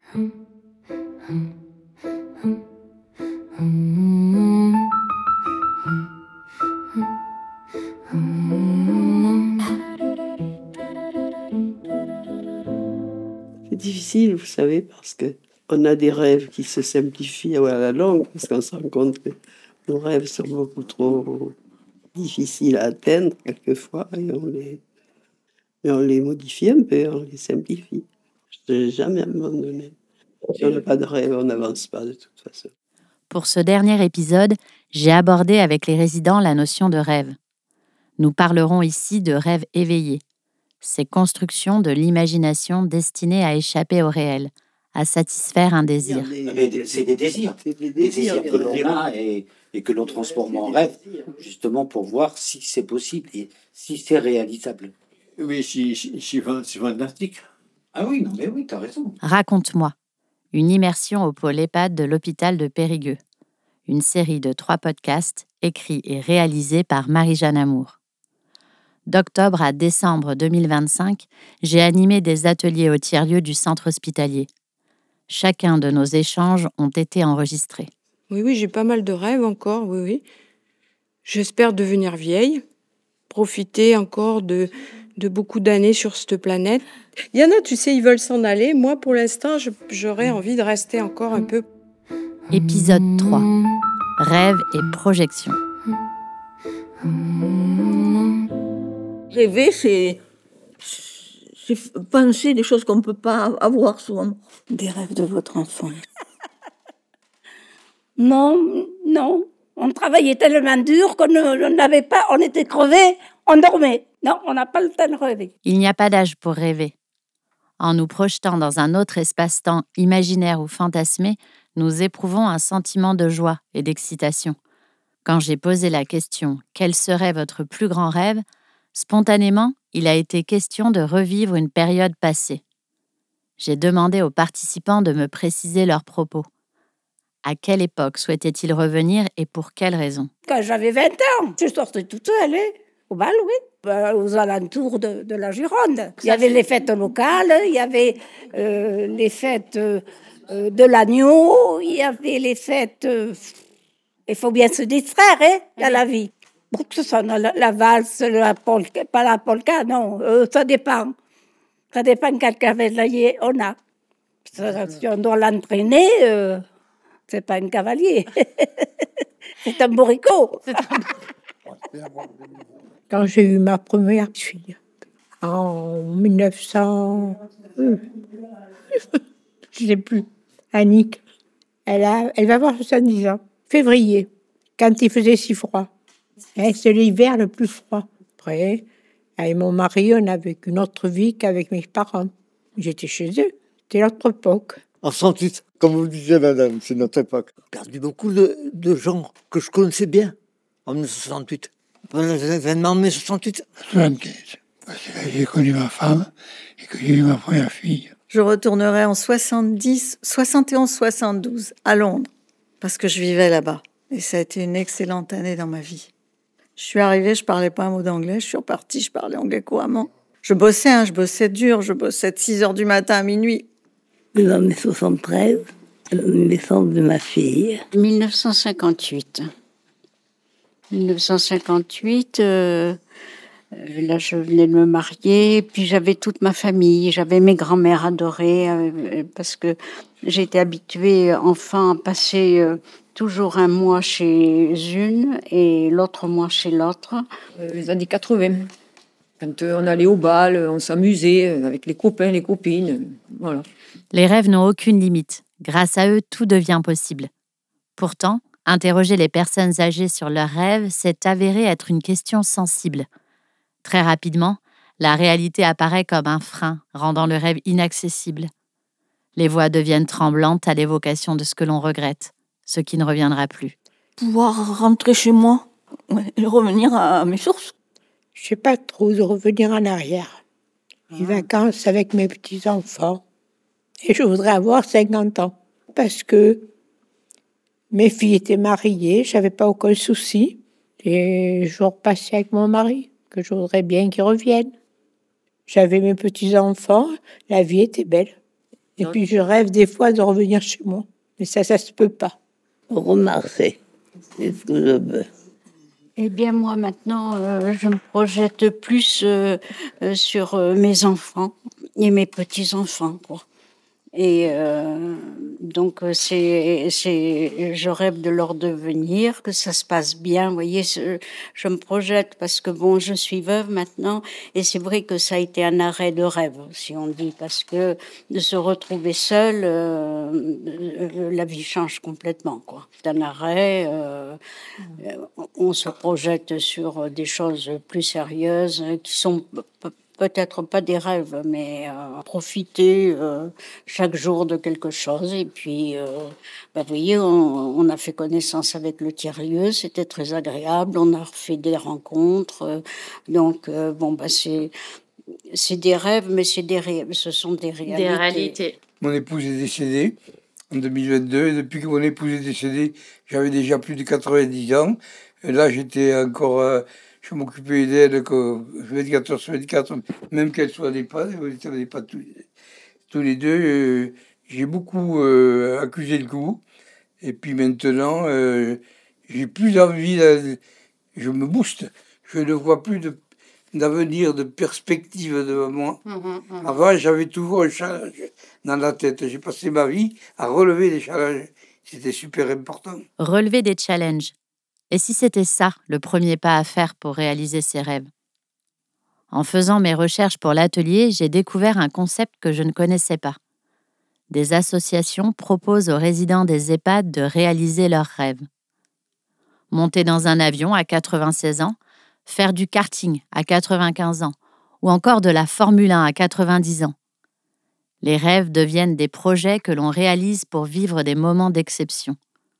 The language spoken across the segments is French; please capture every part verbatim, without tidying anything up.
C'est difficile, vous savez, parce que on a des rêves qui se simplifient à la longue, parce qu'on se rend compte que nos rêves sont beaucoup trop difficiles à atteindre quelquefois, et on les, et on les modifie un peu, on les simplifie. Je ne vais jamais abandonner. Si on n'a pas de rêve, on n'avance pas de toute façon. Pour ce dernier épisode, j'ai abordé avec les résidents la notion de rêve. Nous parlerons ici de rêve éveillé, ces constructions de l'imagination destinées à échapper au réel, à satisfaire un désir. Mais c'est des désirs, c'est des désirs que l'on a et, et que l'on transforme en rêve, justement pour voir si c'est possible et si c'est réalisable. Oui, c'est fantastique. Ah oui, non mais oui, t'as raison. Raconte-moi, une immersion au pôle EHPAD de l'hôpital de Périgueux. Une série de trois podcasts écrits et réalisés par Marie-Jeanne Amour. D'octobre à décembre deux mille vingt-cinq, j'ai animé des ateliers au tiers-lieu du centre hospitalier. Chacun de nos échanges ont été enregistrés. Oui, oui, j'ai pas mal de rêves encore, oui, oui. J'espère devenir vieille, profiter encore de, de beaucoup d'années sur cette planète. Il y en a, tu sais, ils veulent s'en aller. Moi, pour l'instant, je, j'aurais envie de rester encore un peu. Épisode trois. Rêve et projection. Rêver, c'est, c'est penser des choses qu'on ne peut pas avoir souvent. Des rêves de votre enfant. Non, non. On travaillait tellement dur qu'on n'avait pas, on était crevés, on dormait. Non, on n'a pas le temps de rêver. Il n'y a pas d'âge pour rêver. En nous projetant dans un autre espace-temps imaginaire ou fantasmé, nous éprouvons un sentiment de joie et d'excitation. Quand j'ai posé la question « Quel serait votre plus grand rêve ?», spontanément, il a été question de revivre une période passée. J'ai demandé aux participants de me préciser leurs propos. À quelle époque souhaitaient-ils revenir et pour quelles raisons ? Quand j'avais vingt ans, je sortais toute seule, hein, au bal, oui, ben, aux alentours de, de la Gironde. Il y avait les fêtes locales, il y avait euh, les fêtes euh, de l'agneau, il y avait les fêtes... Euh, il faut bien se distraire, hein, dans la vie. Pour que ce soit la, la valse, la polka, pas la polka, non, euh, ça dépend. Ça dépend quel cavalier on a. Si on doit l'entraîner... Euh, c'est pas un cavalier, c'est un bourricot. Quand j'ai eu ma première fille, en mille neuf cents, je ne sais plus, Annick, elle, a, elle va avoir soixante-dix ans, février, quand il faisait si froid. Et c'est l'hiver le plus froid. Après, avec mon mari, on avait une autre vie qu'avec mes parents. J'étais chez eux, c'était notre époque. En soixante-huit, comme vous le disiez, madame, c'est notre époque. J'ai perdu beaucoup de, de gens que je connaissais bien en mille neuf cent soixante-huit. Pendant les événements en mille neuf cent soixante-huit. soixante-quinze, parce que j'ai connu ma femme et que j'ai eu ma première fille. Je retournerai en soixante-dix, soixante et onze soixante-douze à Londres, parce que je vivais là-bas. Et ça a été une excellente année dans ma vie. Je suis arrivée, je parlais pas un mot d'anglais, je suis repartie, je parlais anglais couramment. Je bossais, hein, je bossais dur, je bossais de six heures du matin à minuit. Dans mai soixante-treize, la naissance de ma fille. dix-neuf cent cinquante-huit. dix-neuf cent cinquante-huit, euh, là je venais de me marier, puis j'avais toute ma famille, j'avais mes grands-mères adorées, euh, parce que j'étais habituée enfant à passer euh, toujours un mois chez une et l'autre mois chez l'autre. Euh, les années quatre-vingts, quand euh, on allait au bal, on s'amusait avec les copains, les copines, euh, voilà. Les rêves n'ont aucune limite. Grâce à eux, tout devient possible. Pourtant, interroger les personnes âgées sur leurs rêves s'est avéré être une question sensible. Très rapidement, la réalité apparaît comme un frein, rendant le rêve inaccessible. Les voix deviennent tremblantes à l'évocation de ce que l'on regrette, ce qui ne reviendra plus. Pouvoir rentrer chez moi et revenir à mes sources. Je ne sais pas trop de revenir en arrière. Les vacances avec mes petits-enfants. Et je voudrais avoir cinquante ans. Parce que mes filles étaient mariées, je n'avais pas aucun souci. Et je repassais avec mon mari, que je voudrais bien qu'ils reviennent. J'avais mes petits-enfants, la vie était belle. Et puis je rêve des fois de revenir chez moi. Mais ça, ça se peut pas. Remarquer, c'est ce que je veux. Eh bien, moi, maintenant, euh, je me projette plus euh, euh, sur euh, mes enfants et mes petits-enfants, quoi. Et euh, donc, euh, c'est, c'est, je rêve de leur devenir, que ça se passe bien. Vous voyez, je, je me projette parce que, bon, je suis veuve maintenant. Et c'est vrai que ça a été un arrêt de rêve, si on dit, parce que de se retrouver seule, euh, la vie change complètement, quoi. C'est un arrêt. Euh, on se projette sur des choses plus sérieuses qui sont peut-être pas des rêves, mais euh, profiter euh, chaque jour de quelque chose. Et puis, euh, bah, vous voyez, on, on a fait connaissance avec le tiers-lieu, c'était très agréable, on a fait des rencontres. Euh, donc, euh, bon, bah, c'est, c'est des rêves, mais c'est des ré... ce sont des réalités. Des réalités. Mon épouse est décédée en deux mille vingt-deux, et depuis que mon épouse est décédée, j'avais déjà plus de quatre-vingt-dix ans. Et là, j'étais encore... Euh, je m'occupais d'elle vingt-quatre heures sur vingt-quatre, même qu'elle soit des pas, on n'est pas tous, tous les deux. Euh, j'ai beaucoup euh, accusé le coup. Et puis maintenant, euh, j'ai plus envie, de, je me booste. Je ne vois plus de, d'avenir, de perspective devant moi. Mmh, mmh. Avant, j'avais toujours un challenge dans la tête. J'ai passé ma vie à relever des challenges. C'était super important. Relever des challenges. Et si c'était ça, le premier pas à faire pour réaliser ses rêves? En faisant mes recherches pour l'atelier, j'ai découvert un concept que je ne connaissais pas. Des associations proposent aux résidents des EHPAD de réaliser leurs rêves. Monter dans un avion à quatre-vingt-seize ans, faire du karting à quatre-vingt-quinze ans, ou encore de la Formule un à quatre-vingt-dix ans. Les rêves deviennent des projets que l'on réalise pour vivre des moments d'exception.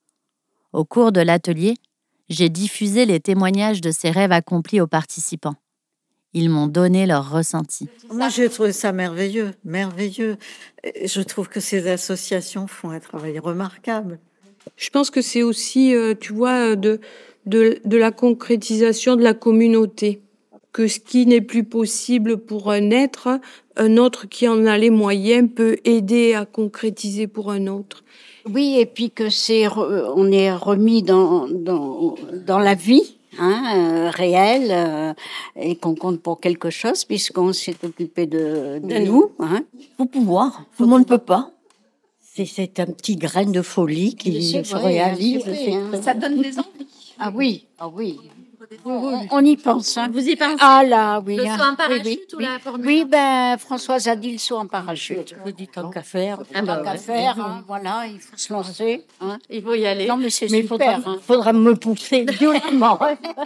Au cours de l'atelier, j'ai diffusé les témoignages de ces rêves accomplis aux participants. Ils m'ont donné leur ressenti. Moi, j'ai trouvé ça merveilleux, merveilleux. Je trouve que ces associations font un travail remarquable. Je pense que c'est aussi, euh, tu vois, de, de, de la concrétisation de la communauté. Que ce qui n'est plus possible pour un être, un autre qui en a les moyens peut aider à concrétiser pour un autre. Oui, et puis que c'est, on est remis dans, dans, dans la vie hein, euh, réelle euh, et qu'on compte pour quelque chose puisqu'on s'est occupé de, de nous. Hein. Faut pouvoir, tout le monde ne peut pas. C'est, c'est un petit grain de folie qui se vrai, réalise. Vrai, hein. Ça donne des envies. Ah oui, ah oui. On, on y pense. Hein. Vous y pensez? Ah là, oui. Le saut en parachute oui, oui, ou la Formule Oui, ben, Françoise a dit le saut en parachute. Je dis tant qu'à faire. Tant bah, qu'à ouais. faire, hein, voilà, il faut se lancer. Hein. Il faut y aller. Non, mais c'est mais super. Il faudra, hein. faudra me pousser violemment.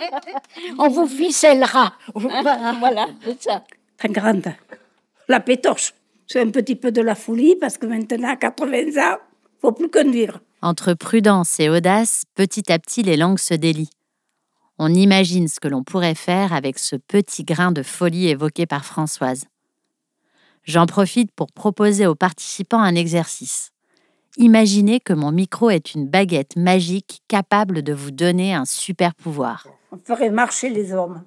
On vous ficellera. Voilà, c'est ça. Très grande. La pétoche. C'est un petit peu de la folie parce que maintenant, à quatre-vingts ans, il ne faut plus conduire. Entre prudence et audace, petit à petit, les langues se délient. On imagine ce que l'on pourrait faire avec ce petit grain de folie évoqué par Françoise. J'en profite pour proposer aux participants un exercice. Imaginez que mon micro est une baguette magique capable de vous donner un super pouvoir. On ferait marcher les hommes.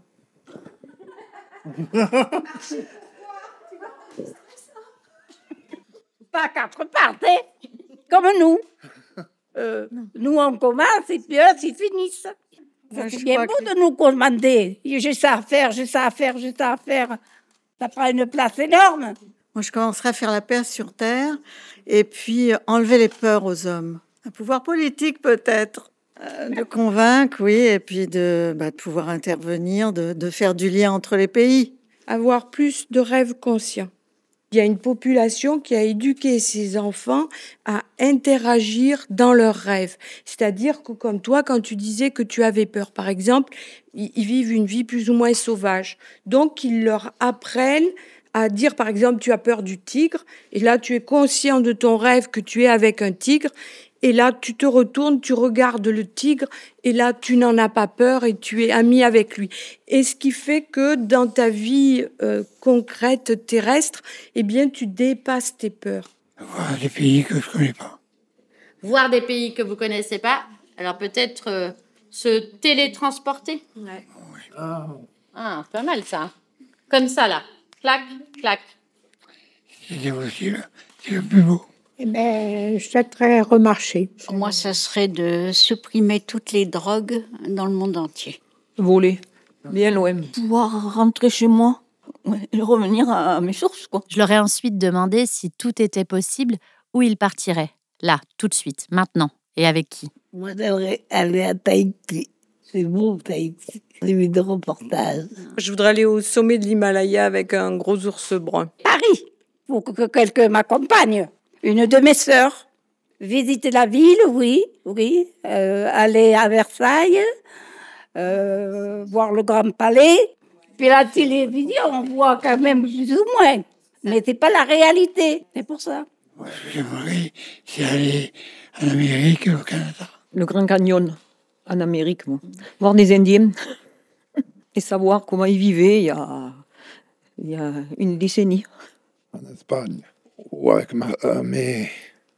Pas à quatre pattes, hein? Comme nous. Euh, nous, on commence et puis eux, ils finissent. Moi, c'est bien beau que... de nous commander. J'ai ça à faire, j'ai ça à faire, j'ai ça à faire. Ça prend une place énorme. Moi, je commencerai à faire la paix sur Terre et puis enlever les peurs aux hommes. Un pouvoir politique, peut-être. Euh, de convaincre, oui, et puis de, bah, de pouvoir intervenir, de, de faire du lien entre les pays. Avoir plus de rêves conscients. Il y a une population qui a éduqué ses enfants à interagir dans leurs rêves. C'est-à-dire que comme toi, quand tu disais que tu avais peur, par exemple, ils, ils vivent une vie plus ou moins sauvage. Donc, ils leur apprennent à dire, par exemple, tu as peur du tigre, et là, tu es conscient de ton rêve que tu es avec un tigre, et là, tu te retournes, tu regardes le tigre, et là, tu n'en as pas peur et tu es ami avec lui. Et ce qui fait que dans ta vie euh, concrète, terrestre, eh bien, tu dépasses tes peurs. Voir des pays que je ne connais pas. Voir des pays que vous ne connaissez pas. Alors peut-être euh, se télétransporter. Ouais. Oui. Oh. Ah, pas mal ça. Comme ça, là. Clac, clac. Si c'était possible, C'est le plus beau. Eh bien, je souhaiterais remarcher. Moi, ça serait de supprimer toutes les drogues dans le monde entier. Voler, bien loin. Pouvoir rentrer chez moi et revenir à mes sources, quoi. Je leur ai ensuite demandé si tout était possible, où ils partiraient. Là, tout de suite, maintenant. Et avec qui? Moi, j'aimerais aller à Tahiti. C'est beau, Tahiti. J'ai vu des reportages. Je voudrais aller au sommet de l'Himalaya avec un gros ours brun. Paris, pour que quelqu'un m'accompagne. Une de mes sœurs. Visiter la ville, oui, oui. Euh, aller à Versailles, euh, voir le Grand Palais. Puis la télévision, on voit quand même plus ou moins. Mais c'est pas la réalité, c'est pour ça. Moi, ce que j'aimerais, c'est aller en Amérique et au Canada. Le Grand Canyon, en Amérique, moi. Voir des Indiens et savoir comment ils vivaient il y a, il y a une décennie. En Espagne, ou avec ma, euh, mes,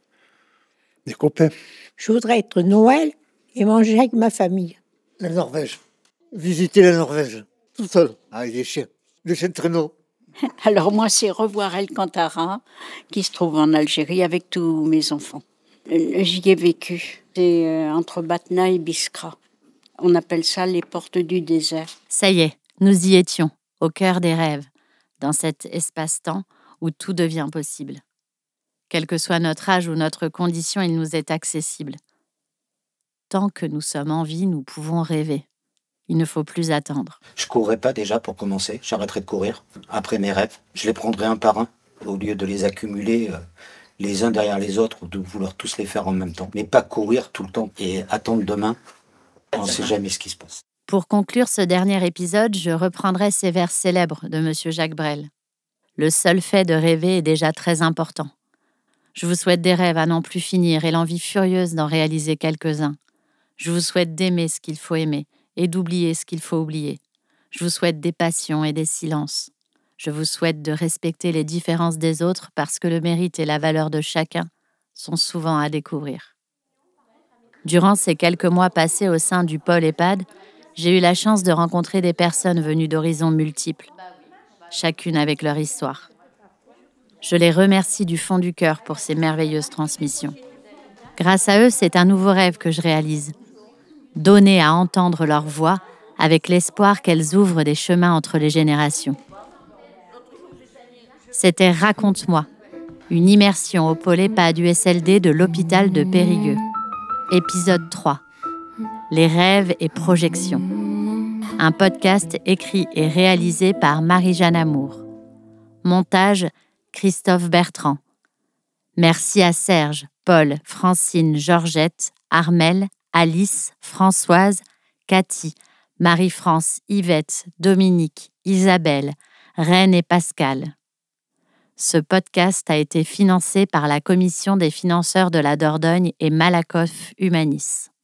mes copains. Je voudrais être Noël et manger avec ma famille. La Norvège. Visiter la Norvège, tout seul, avec des chiens, des chiens de traîneau. Alors moi, c'est revoir El Kantara, qui se trouve en Algérie, avec tous mes enfants. Euh, J'y ai vécu. C'est euh, entre Batna et Biskra. On appelle ça les portes du désert. Ça y est, nous y étions, au cœur des rêves, dans cet espace-temps où tout devient possible. Quel que soit notre âge ou notre condition, il nous est accessible. Tant que nous sommes en vie, nous pouvons rêver. Il ne faut plus attendre. Je courrais pas déjà pour commencer, j'arrêterai de courir. Après mes rêves, je les prendrai un par un, au lieu de les accumuler euh, les uns derrière les autres ou de vouloir tous les faire en même temps. Mais pas courir tout le temps et attendre demain, on ne sait jamais ce qui se passe. Pour conclure ce dernier épisode, je reprendrai ces vers célèbres de M. Jacques Brel. Le seul fait de rêver est déjà très important. Je vous souhaite des rêves à n'en plus finir et l'envie furieuse d'en réaliser quelques-uns. Je vous souhaite d'aimer ce qu'il faut aimer et d'oublier ce qu'il faut oublier. Je vous souhaite des passions et des silences. Je vous souhaite de respecter les différences des autres parce que le mérite et la valeur de chacun sont souvent à découvrir. Durant ces quelques mois passés au sein du pôle EHPAD, j'ai eu la chance de rencontrer des personnes venues d'horizons multiples, chacune avec leur histoire. Je les remercie du fond du cœur pour ces merveilleuses transmissions. Grâce à eux, c'est un nouveau rêve que je réalise. Donner à entendre leur voix avec l'espoir qu'elles ouvrent des chemins entre les générations. C'était Raconte-moi, une immersion au pôle EHPAD U S L D de l'hôpital de Périgueux. Épisode trois. Les rêves et projections. Un podcast écrit et réalisé par Marie-Jeanne Amour. Montage, Christophe Bertrand. Merci à Serge, Paul, Francine, Georgette, Armelle, Alice, Françoise, Cathy, Marie-France, Yvette, Dominique, Isabelle, Reine et Pascal. Ce podcast a été financé par la Commission des financeurs de la Dordogne et Malakoff Humanis.